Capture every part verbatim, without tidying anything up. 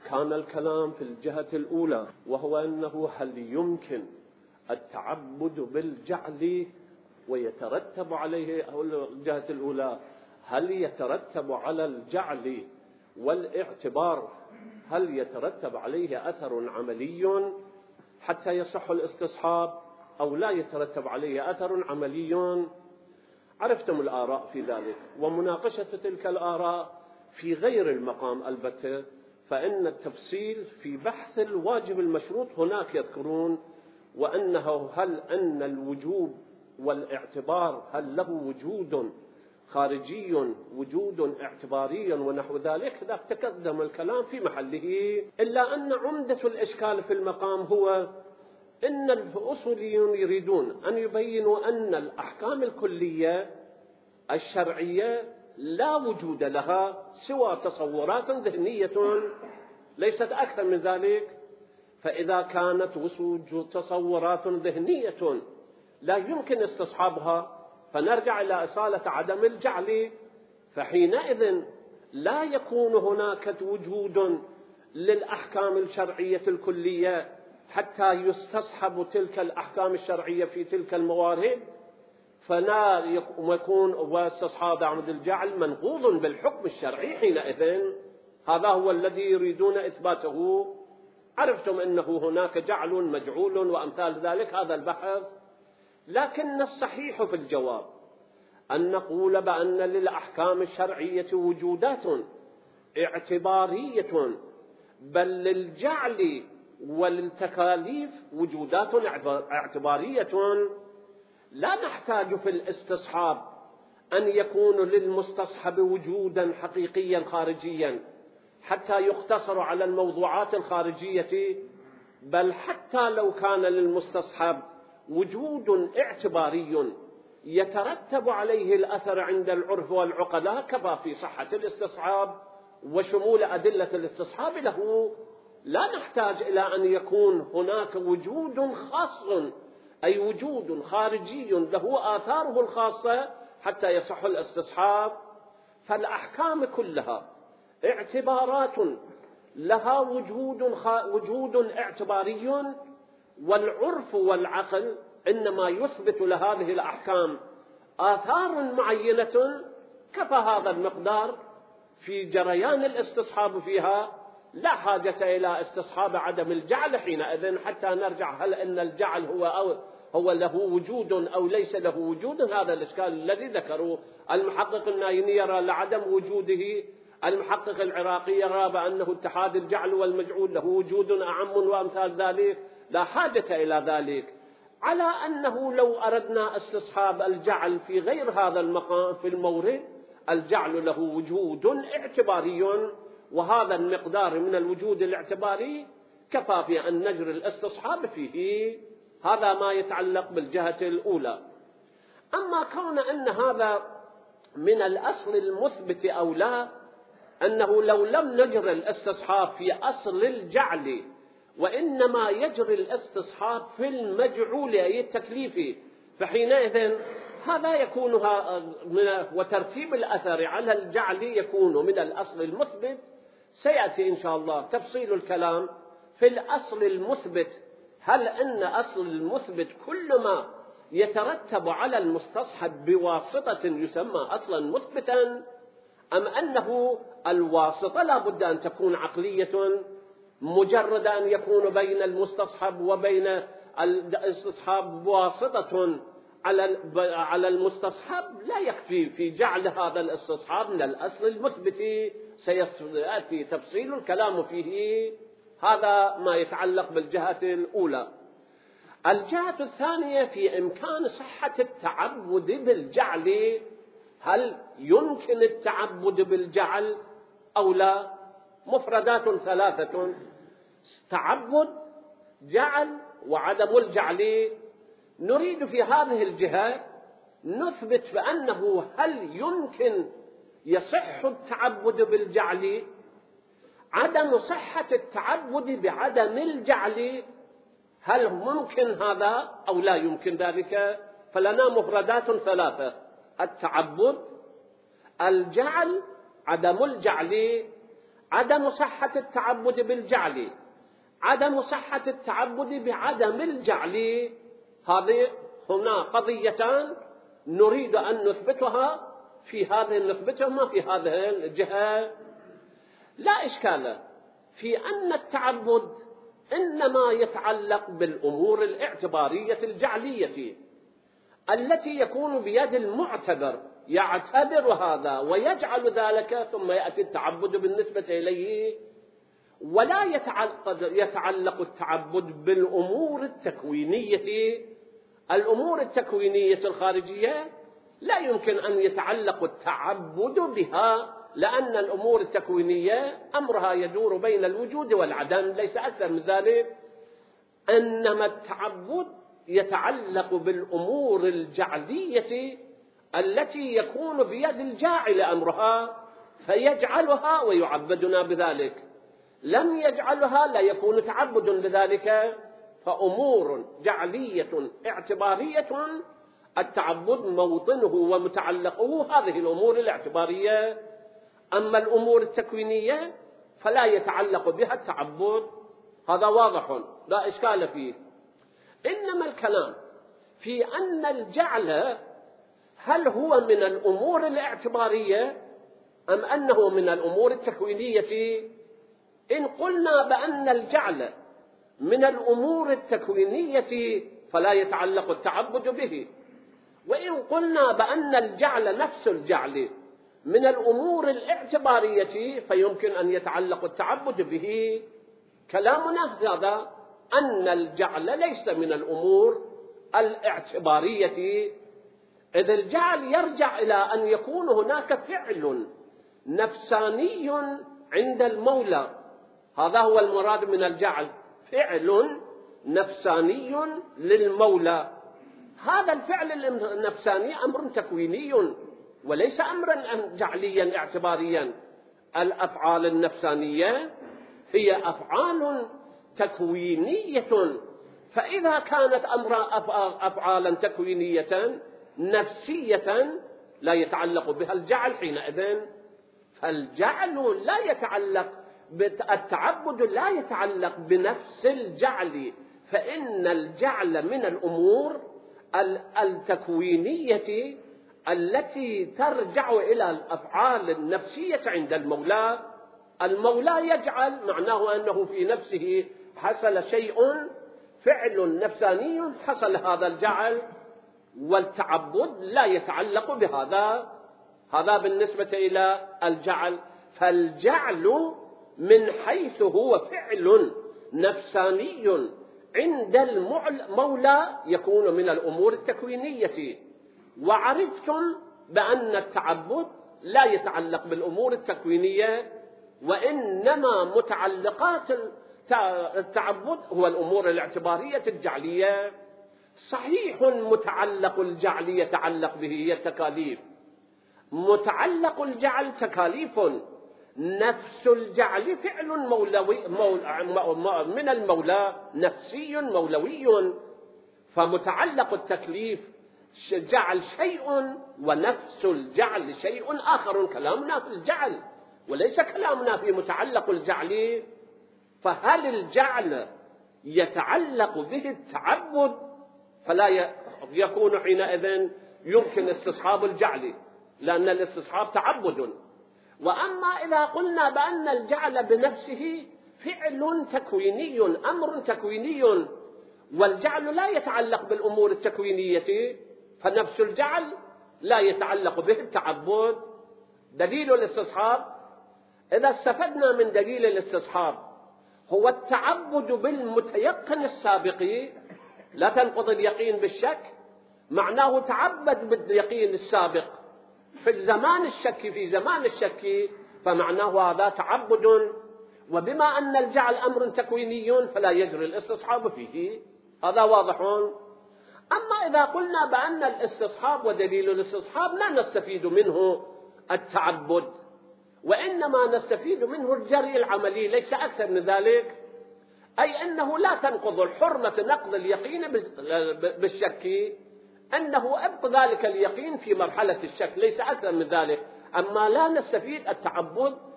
كان الكلام في الجهة الأولى، وهو أنه هل يمكن التعبد بالجعل ويترتب عليه، أو الجهة الأولى هل يترتب على الجعل والاعتبار هل يترتب عليه أثر عملي حتى يصح الاستصحاب أو لا يترتب عليه أثر عملي؟ عرفتم الآراء في ذلك، ومناقشة تلك الآراء في غير المقام البتة، فإن التفصيل في بحث الواجب المشروط هناك يذكرون وأنه هل أن الوجوب والاعتبار هل له وجود خارجي وجود اعتباري ونحو ذلك، ذاك تقدم الكلام في محله. إلا أن عمدة الإشكال في المقام هو إن الأصوليون يريدون أن يبينوا أن الأحكام الكلية الشرعية لا وجود لها سوى تصورات ذهنية ليست أكثر من ذلك. فإذا كانت وجود تصورات ذهنية لا يمكن استصحابها، فنرجع إلى إصالة عدم الجعل، فحينئذ لا يكون هناك وجود للأحكام الشرعية الكلية حتى يستصحب تلك الأحكام الشرعية في تلك الموارد، فلا يكون واستصحاب عمد الجعل منقوض بالحكم الشرعي حينئذ. هذا هو الذي يريدون إثباته. عرفتم أنه هناك جعل مجعول وأمثال ذلك، هذا البحث. لكن الصحيح في الجواب أن نقول بأن للأحكام الشرعية وجودات اعتبارية، بل للجعل وللتكاليف وجودات اعتبارية. لا نحتاج في الاستصحاب أن يكون للمستصحب وجودا حقيقيا خارجيا حتى يختصر على الموضوعات الخارجية، بل حتى لو كان للمستصحب وجود اعتباري يترتب عليه الأثر عند العرف والعقلاء كفى في صحة الاستصحاب وشمول أدلة الاستصحاب له. لا نحتاج إلى أن يكون هناك وجود خاص، أي وجود خارجي له آثاره الخاصة حتى يصح الاستصحاب. فالأحكام كلها اعتبارات لها وجود وجود اعتباري، والعرف والعقل إنما يثبت لهذه الأحكام آثار معينة، كفى هذا المقدار في جريان الاستصحاب فيها. لا حاجة إلى استصحاب عدم الجعل حينئذ حتى نرجع هل أن الجعل هو أو هو له وجود أو ليس له وجود. هذا الإشكال الذي ذكروه المحقق النايني يرى لعدم وجوده، المحقق العراقي يرى بأنه اتحاد الجعل والمجعول له وجود أعم وأمثال ذلك. لا حاجة إلى ذلك، على أنه لو أردنا استصحاب الجعل في غير هذا المقام في المورد، الجعل له وجود اعتباري، وهذا المقدار من الوجود الاعتباري كفى في أن نجري الاستصحاب فيه. هذا ما يتعلق بالجهة الأولى. أما كون أن هذا من الأصل المثبت أو لا، أنه لو لم نجري الاستصحاب في أصل الجعل وإنما يجري الاستصحاب في المجعول أي التكليفي، فحينئذ هذا يكون من وترتيب الأثر على الجعل يكون من الأصل المثبت. سيأتي إن شاء الله تفصيل الكلام في الأصل المثبت، هل أن أصل المثبت كل ما يترتب على المستصحب بواسطة يسمى أصلا مثبتا، أم أنه الواسطة لا بد أن تكون عقلية مجرد أن يكون بين المستصحب وبين الاستصحاب بواسطة على على المستصحب لا يكفي في جعل هذا الاستصحاب من الأصل المثبت. سيأتي تفصيل الكلام فيه. هذا ما يتعلق بالجهة الأولى. الجهة الثانية في إمكان صحة التعبد بالجعل، هل يمكن التعبد بالجعل أو لا؟ مفردات ثلاثة: تعبد، جعل، وعدم الجعل. نريد في هذه الجهة نثبت بأنه هل يمكن يصح التعبد بالجعل، عدم صحة التعبد بعدم الجعل، هل ممكن هذا أو لا يمكن ذلك؟ فلنا مفردات ثلاثة: التعبد، الجعل، عدم الجعل. عدم صحة التعبد بالجعل، عدم صحة التعبد بعدم الجعل، هذه هنا قضيتان نريد أن نثبتها في هذه نثبتهما في هذه الجهة. لا إشكال في أن التعبد إنما يتعلق بالأمور الاعتبارية الجعلية التي يكون بيد المعتبر، يعتبر هذا ويجعل ذلك ثم يأتي التعبد بالنسبة إليه. ولا يتعلق, يتعلق التعبد بالأمور التكوينية. الأمور التكوينية الخارجية لا يمكن أن يتعلق التعبد بها، لأن الأمور التكوينية أمرها يدور بين الوجود والعدم، ليس أكثر من ذلك. إنما التعبد يتعلق بالأمور الجعلية التي يكون بيد الجاعل أمرها فيجعلها ويعبدنا بذلك، لم يجعلها لا يكون تعبد بذلك. فأمور جعلية اعتبارية التعبد موطنه ومتعلقه هذه الأمور الاعتبارية. أما الأمور التكوينية فلا يتعلق بها التعبد، هذا واضح لا إشكال فيه. إنما الكلام في أن الجعل هل هو من الأمور الاعتبارية أم أنه من الأمور التكوينية؟ إن قلنا بأن الجعل من الأمور التكوينية فلا يتعلق التعبد به، وإن قلنا بأن الجعل نفس الجعل من الأمور الاعتبارية فيمكن أن يتعلق التعبد به. كلامنا هذا أن الجعل ليس من الأمور الاعتبارية، إذ الجعل يرجع إلى أن يكون هناك فعل نفساني عند المولى، هذا هو المراد من الجعل، فعل نفساني للمولى. هذا الفعل النفساني أمر تكويني وليس أمرا جعليا اعتباريا. الأفعال النفسانية هي أفعال تكوينية، فإذا كانت أمر أفعالا تكوينية نفسية لا يتعلق بها الجعل حينئذ، فالجعل لا يتعلق التعبد لا يتعلق بنفس الجعل، فإن الجعل من الأمور التكوينية التي ترجع إلى الأفعال النفسية عند المولى. المولى يجعل معناه أنه في نفسه حصل شيء، فعل نفساني حصل هذا الجعل، والتعبد لا يتعلق بهذا. هذا بالنسبة إلى الجعل. فالجعل من حيث هو فعل نفساني عند المولى يكون من الأمور التكوينية. وعرفتم بأن التعبد لا يتعلق بالأمور التكوينية، وإنما متعلقات التعبد هو الأمور الاعتبارية الجعلية. صحيح متعلق الجعل يتعلق به هي التكاليف، متعلق الجعل تكاليف، نفس الجعل فعل مولوي مول من المولى نفسي مولوي، فمتعلق التكليف جعل شيء ونفس الجعل شيء آخر. كلامنا في الجعل وليس كلامنا في متعلق الجعل. فهل الجعل يتعلق به التعبد؟ فلا يكون حينئذ يمكن استصحاب الجعل، لأن الاستصحاب تعبد. وأما إذا قلنا بأن الجعل بنفسه فعل تكويني، أمر تكويني، والجعل لا يتعلق بالأمور التكوينية، فنفس الجعل لا يتعلق به التعبد. دليل الاستصحاب، إذا استفدنا من دليل الاستصحاب هو التعبد بالمتيقن السابق، لا تنقض اليقين بالشك، معناه تعبد باليقين السابق في الزمان الشك في زمان الشك، فمعناه هذا تعبد. وبما أن الجعل أمر تكويني فلا يجري الاستصحاب فيه، هذا واضح. أما إذا قلنا بأن الاستصحاب ودليل الاستصحاب لا نستفيد منه التعبد، وإنما نستفيد منه الجري العملي ليس أكثر من ذلك، أي أنه لا تنقض الحرمة نقض اليقين بالشك، أنه أبقى ذلك اليقين في مرحلة الشك ليس أكثر من ذلك. أما لا نستفيد التعبد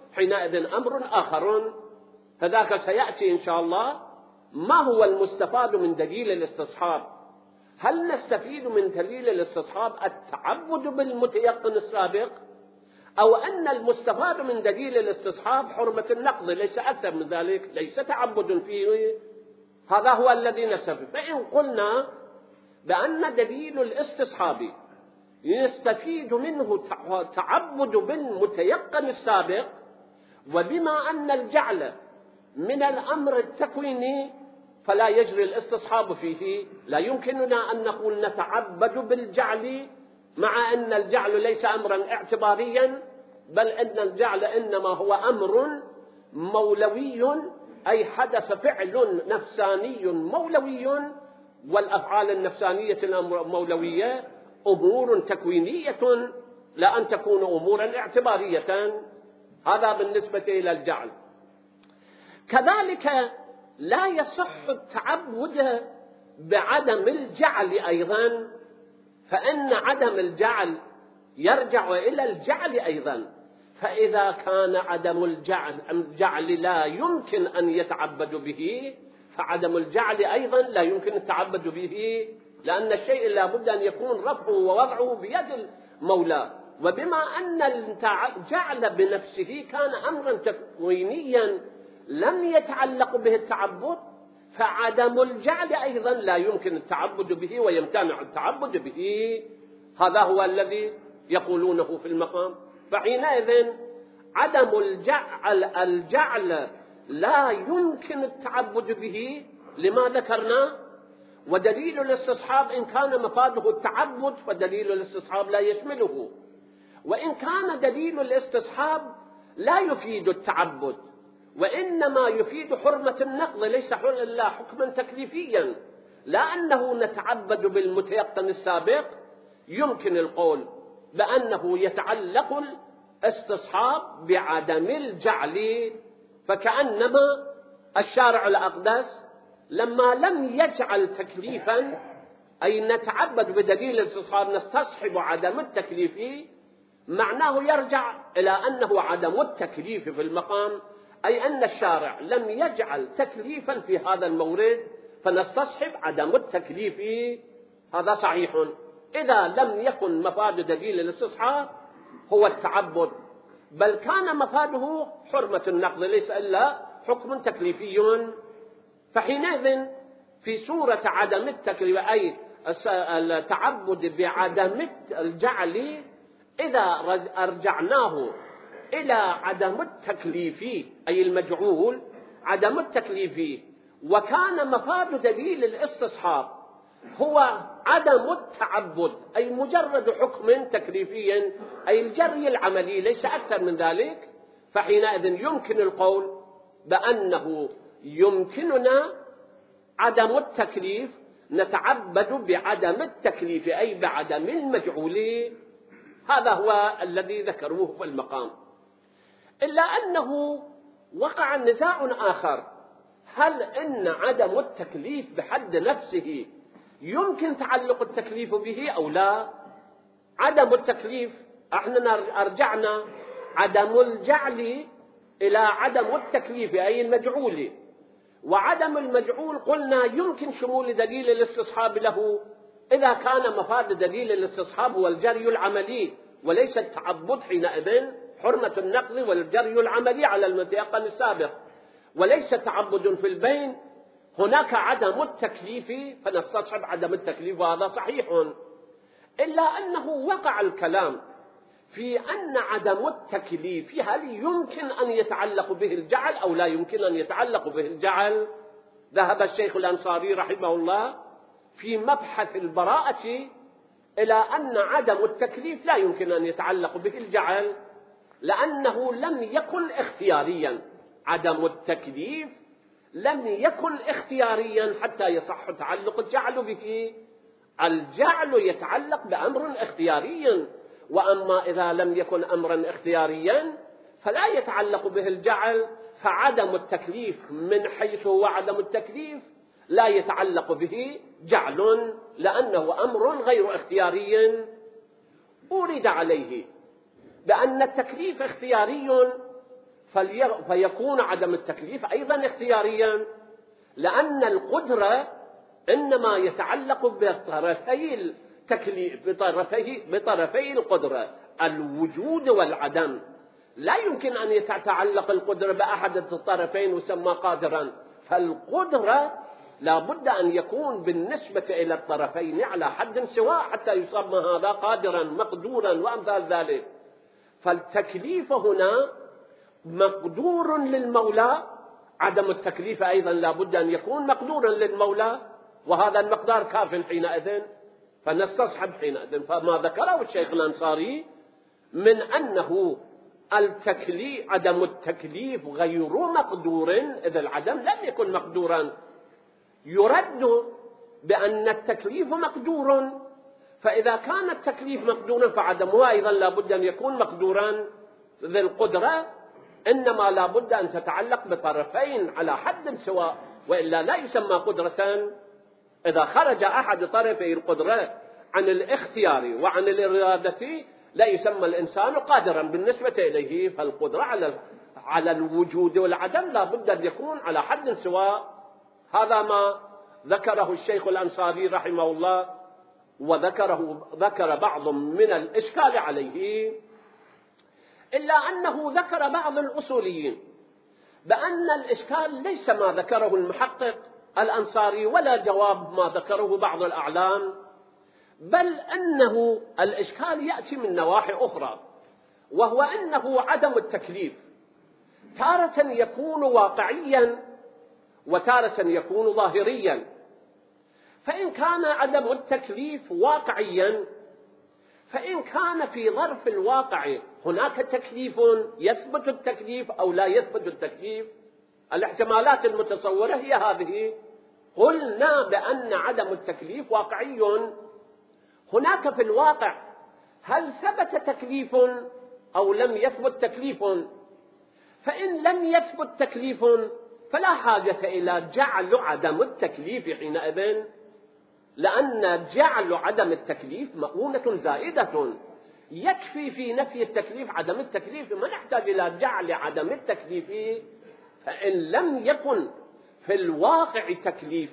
حينئذ أمر آخر. فذاك سيأتي إن شاء الله. ما هو المستفاد من دليل الاستصحاب؟ هل نستفيد من دليل الاستصحاب التعبد بالمتيقن السابق، أو أن المستفاد من دليل الاستصحاب حرمة النقض ليس أكثر من ذلك، ليس تعبد فيه؟ هذا هو الذي نستفيد. فإن قلنا بأن دليل الاستصحاب يستفيد منه تعبد بالمتيقن السابق، وبما أن الجعل من الأمر التكويني فلا يجري الاستصحاب فيه، لا يمكننا أن نقول نتعبد بالجعل مع أن الجعل ليس أمرا اعتباريا، بل أن الجعل إنما هو أمر مولوي، أي حدث فعل نفساني مولوي، والأفعال النفسانية المولوية أمور تكوينية لا أن تكون أمورا اعتبارية. هذا بالنسبة إلى الجعل. كذلك لا يصح التعبد بعدم الجعل أيضا، فإن عدم الجعل يرجع إلى الجعل أيضا. فإذا كان عدم الجعل الجعل لا يمكن أن يتعبد به، فعدم الجعل أيضا لا يمكن التعبد به، لأن الشيء لا بد أن يكون رفعه ووضعه بيد المولى. وبما أن الجعل بنفسه كان أمرا تكوينيا لم يتعلق به التعبد، فعدم الجعل أيضا لا يمكن التعبد به ويمتنع التعبد به. هذا هو الذي يقولونه في المقام. فحينئذ عدم الجعل الجعل لا يمكن التعبد به لما ذكرنا. ودليل الاستصحاب إن كان مفاده التعبد فدليل الاستصحاب لا يشمله، وإن كان دليل الاستصحاب لا يفيد التعبد وإنما يفيد حرمة النقض ليس إلا حكما تكليفيا، لأنه نتعبد بالمتيقن السابق، يمكن القول بأنه يتعلق الاستصحاب بعدم الجعل. فكأنما الشارع الأقدس لما لم يجعل تكليفا، أي نتعبد بدليل الاستصحاب نستصحب عدم التكليف، معناه يرجع إلى أنه عدم التكليف في المقام، أي أن الشارع لم يجعل تكليفا في هذا المورد فنستصحب عدم التكليف. هذا صحيح إذا لم يكن مفاد دليل الاستصحاب هو التعبد، بل كان مفاده حرمة النقض ليس إلا حكم تكليفي. فحينئذ في صورة عدم التكليف أي التعبد بعدم الجعل، إذا أرجعناه إلى عدم التكليف أي المجعول عدم التكليف، وكان مفاد دليل الاستصحاب هو عدم التعبد أي مجرد حكم تكليفي أي الجري العملي ليس أكثر من ذلك، فحينئذ يمكن القول بأنه يمكننا عدم التكليف نتعبد بعدم التكليف أي بعدم المجعول. هذا هو الذي ذكروه في المقام. إلا أنه وقع نزاع آخر، هل إن عدم التكليف بحد نفسه يمكن تعلق التكليف به أو لا؟ عدم التكليف احنا أرجعنا عدم الجعل إلى عدم التكليف أي المجعول، وعدم المجعول قلنا يمكن شمول دليل الاستصحاب له إذا كان مفاد دليل الاستصحاب هو الجري العملي وليس التعبد، حينئذ حرمة النقض والجري العملي على المتيقن السابق وليس تعبد في البين، هناك عدم التكليف فنستصحب عدم التكليف، وهذا صحيح. إلا أنه وقع الكلام في أن عدم التكليف هل يمكن أن يتعلق به الجعل أو لا يمكن أن يتعلق به الجعل. ذهب الشيخ الأنصاري رحمه الله في مبحث البراءة إلى أن عدم التكليف لا يمكن أن يتعلق به الجعل، لأنه لم يكن اختياريا. عدم التكليف لم يكن اختياريا حتى يصح تعلق الجعل به. الجعل يتعلق بأمر اختياري، وأما إذا لم يكن أمرا اختياريا فلا يتعلق به الجعل، فعدم التكليف من حيث هو عدم التكليف لا يتعلق به جعل لأنه أمر غير اختياري. أورد عليه بأن التكليف اختياري، فيكون عدم التكليف أيضا اختياريا، لأن القدرة إنما يتعلق بطرفي التكليف، بطرفي, بطرفي القدرة، الوجود والعدم. لا يمكن أن يتعلق القدرة بأحد الطرفين ويسمى قادرا، فالقدرة لا بد أن يكون بالنسبة إلى الطرفين على حد سواء حتى يسمى هذا قادرا مقدورا وأمثال ذلك. فالتكليف هنا مقدور للمولى، عدم التكليف أيضا لا بد أن يكون مقدورا للمولى، وهذا المقدار كاف حينئذ، فنستصحب حينئذ. فما ذكره الشيخ الأنصاري من أنه التكليف عدم التكليف غير مقدور، إذا العدم لم يكن مقدورا، يرد بأن التكليف مقدور، فإذا كان التكليف مقدورا فعدمه أيضا لا بد أن يكون مقدورا. ذي القدرة إنما لا بد أن تتعلق بطرفين على حد سواء، وإلا لا يسمى قدرة. إذا خرج أحد طرفي القدرة عن الاختيار وعن الإرادة لا يسمى الإنسان قادرا بالنسبة إليه. فالقدرة على على الوجود والعدم لا بد أن يكون على حد سواء. هذا ما ذكره الشيخ الأنصاري رحمه الله، وذكره ذكر بعض من الإشكال عليه، إلا أنه ذكر بعض الأصوليين بأن الإشكال ليس ما ذكره المحقق الأنصاري ولا جواب ما ذكره بعض الأعلام، بل أنه الإشكال يأتي من نواحي أخرى، وهو أنه عدم التكليف تارة يكون واقعيا وتارة يكون ظاهريا. فإن كان عدم التكليف واقعيا، فإن كان في ظرف الواقع هناك تكليف يثبت التكليف أو لا يثبت التكليف، الاحتمالات المتصورة هي هذه. قلنا بأن عدم التكليف واقعي، هناك في الواقع هل ثبت تكليف أو لم يثبت تكليف؟ فإن لم يثبت تكليف فلا حاجة إلى جعل عدم التكليف حينئذ، لأن جعل عدم التكليف مؤونة زائدة، يكفي في نفي التكليف عدم التكليف، ما نحتاج إلى جعل عدم التكليف. فإن لم يكن في الواقع تكليف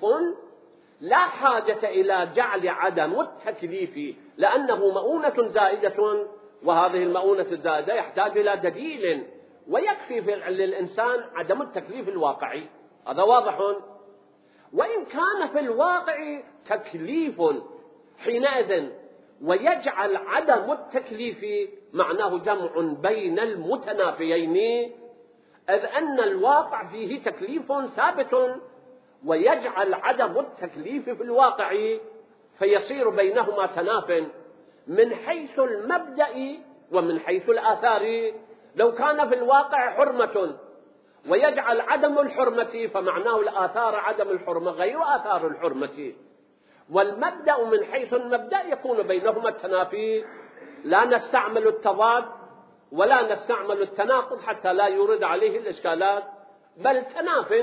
لا حاجة إلى جعل عدم التكليف، لأنه مؤونة زائدة، وهذه المؤونة الزائدة يحتاج إلى دليل، ويكفي للإنسان عدم التكليف الواقعي. هذا واضح. وإن كان في الواقع تكليف حينئذ ويجعل عدم التكليف معناه جمع بين المتنافيين، إذ أن الواقع فيه تكليف ثابت ويجعل عدم التكليف في الواقع، فيصير بينهما تناف من حيث المبدأ ومن حيث الآثار. لو كان في الواقع حرمة ويجعل عدم الحرمة فمعناه الآثار عدم الحرمة غير آثار الحرمة، والمبدأ من حيث المبدأ يكون بينهما التنافي. لا نستعمل التضاد ولا نستعمل التناقض حتى لا يورد عليه الإشكالات، بل تناف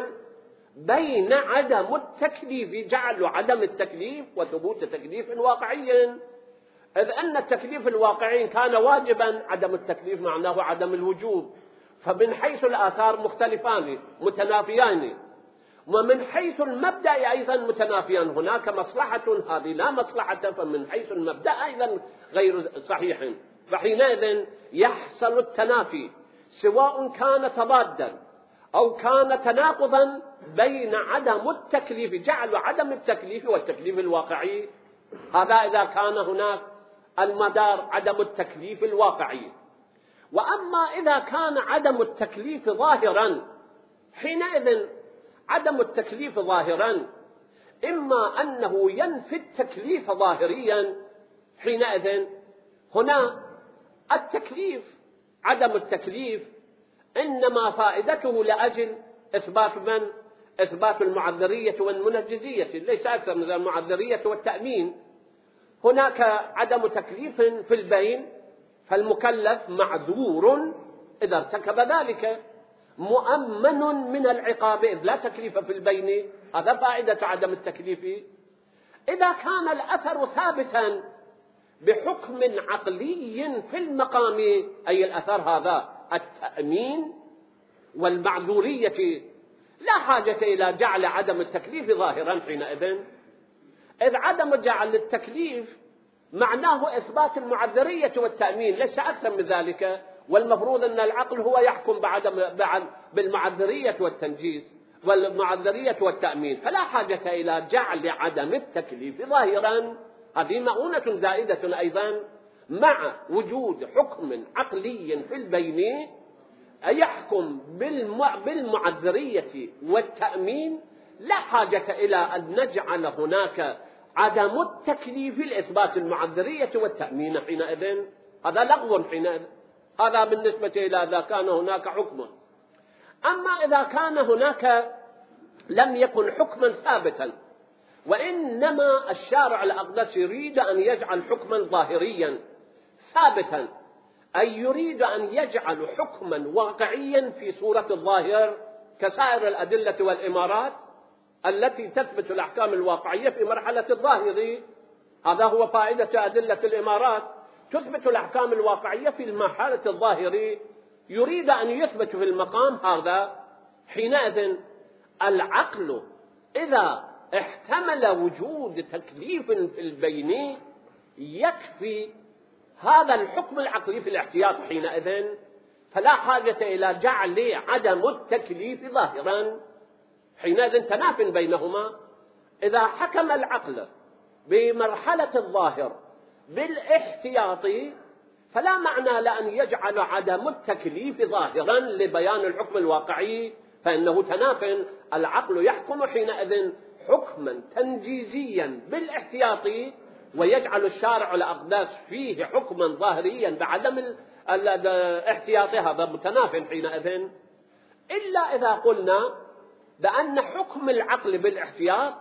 بين عدم التكليف، جعل عدم التكليف وثبوت تكليف واقعي. إذ أن التكليف الواقعي كان واجبا، عدم التكليف معناه عدم الوجوب، فمن حيث الآثار مختلفان متنافيان، ومن حيث المبدأ أيضا متنافيان. هناك مصلحة هذه لا مصلحة، فمن حيث المبدأ أيضا غير صحيح. فحينئذ يحصل التنافي سواء كان تضادا أو كان تناقضا بين عدم التكليف، جعل عدم التكليف والتكليف الواقعي. هذا إذا كان هناك المدار عدم التكليف الواقعي. وأما إذا كان عدم التكليف ظاهرا، حينئذ عدم التكليف ظاهرا إما أنه ينفي التكليف ظاهريا، حينئذ هنا التكليف عدم التكليف إنما فائدته لأجل إثبات من؟ إثبات المعذرية والمنجزية، ليس أكثر من المعذرية والتأمين. هناك عدم تكليف في البين، فالمكلف معذور إذا ارتكب ذلك، مؤمن من العقاب إذ لا تكليف في البين. هذا فائدة عدم التكليف. إذا كان الأثر ثابتا بحكم عقلي في المقام، أي الأثر هذا التأمين والمعذورية لا حاجة إلى جعل عدم التكليف ظاهرا حينئذ، إذ عدم جعل التكليف معناه إثبات المعذرية والتأمين، ليس أكثر من ذلك. والمفروض أن العقل هو يحكم بعدم بالمعذرية والتنجيز والمعذرية والتأمين، فلا حاجة إلى جعل عدم التكليف ظاهرا. هذه مؤونة زائدة أيضا مع وجود حكم عقلي في البين يحكم بالمعذرية والتأمين، لا حاجة إلى أن نجعل هناك عدم التكليف لإثبات المعذرية والتأمين حينئذ. هذا لغو حينئذ. هذا بالنسبة إلى إذا كان هناك حكم. أما إذا كان هناك لم يكن حكما ثابتا، وإنما الشارع الأقدس يريد أن يجعل حكما ظاهريا ثابتا، أي يريد أن يجعل حكما واقعيا في صورة الظاهر كسائر الأدلة والإمارات التي تثبت الأحكام الواقعية في مرحلة الظاهر. هذا هو فائدة أدلة الإمارات، تثبت الأحكام الواقعية في مرحلة الظاهر. يريد أن يثبت في المقام هذا. حينئذ العقل إذا احتمل وجود تكليف في البين يكفي هذا الحكم العقلي في الاحتياط حينئذ، فلا حاجة إلى جعل عدم التكليف ظاهرا. حينئذ تناف بينهما. إذا حكم العقل بمرحلة الظاهر بالاحتياط فلا معنى لأن يجعل عدم التكليف ظاهرا لبيان الحكم الواقعي، فإنه تناف. العقل يحكم حينئذ حكما تنجيزيا بالاحتياط، ويجعل الشارع الأقداس فيه حكما ظاهريا بعدم الاحتياط. هذا متناف حينئذ. إلا إذا قلنا بأن حكم العقل بالاحتياط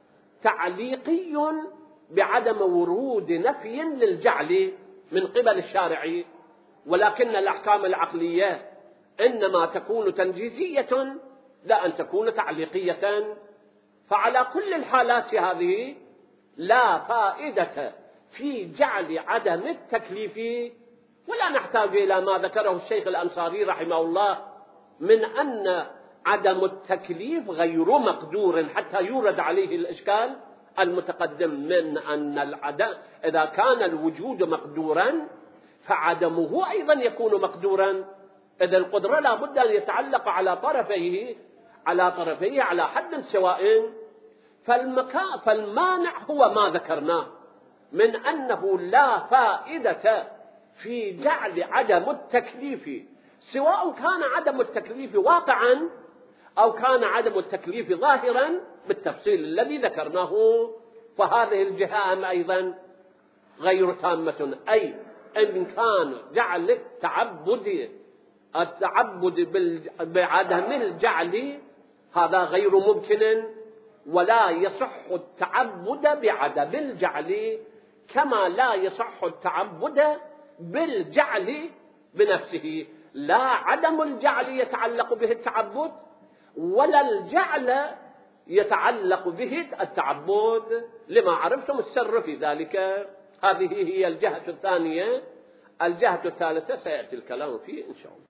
تعليقي بعدم ورود نفي للجعل من قبل الشارع، ولكن الأحكام العقلية إنما تكون تنجيزية لا أن تكون تعليقية. فعلى كل الحالات هذه لا فائدة في جعل عدم التكليف، ولا نحتاج إلى ما ذكره الشيخ الأنصاري رحمه الله من أن عدم التكليف غير مقدور حتى يورد عليه الإشكال المتقدم من أن العدم إذا كان الوجود مقدورا فعدمه أيضا يكون مقدورا. إذا القدرة لا بد أن يتعلق على طرفيه على طرفيه على حد سواء. فالمكان فالمانع هو ما ذكرناه من أنه لا فائدة في جعل عدم التكليف، سواء كان عدم التكليف واقعا أو كان عدم التكليف ظاهرا بالتفصيل الذي ذكرناه. فهذه الجهة أيضا غير تامة، أي إن كان جعل التعبد التعبد بعدم الجعل هذا غير ممكن، ولا يصح التعبد بعدم الجعل، كما لا يصح التعبد بالجعل بنفسه. لا عدم الجعل يتعلق به التعبد، ولا الجعل يتعلق به التعبد، لما عرفتم السر في ذلك. هذه هي الجهة الثانية. الجهة الثالثة سيأتي الكلام فيه إن شاء الله.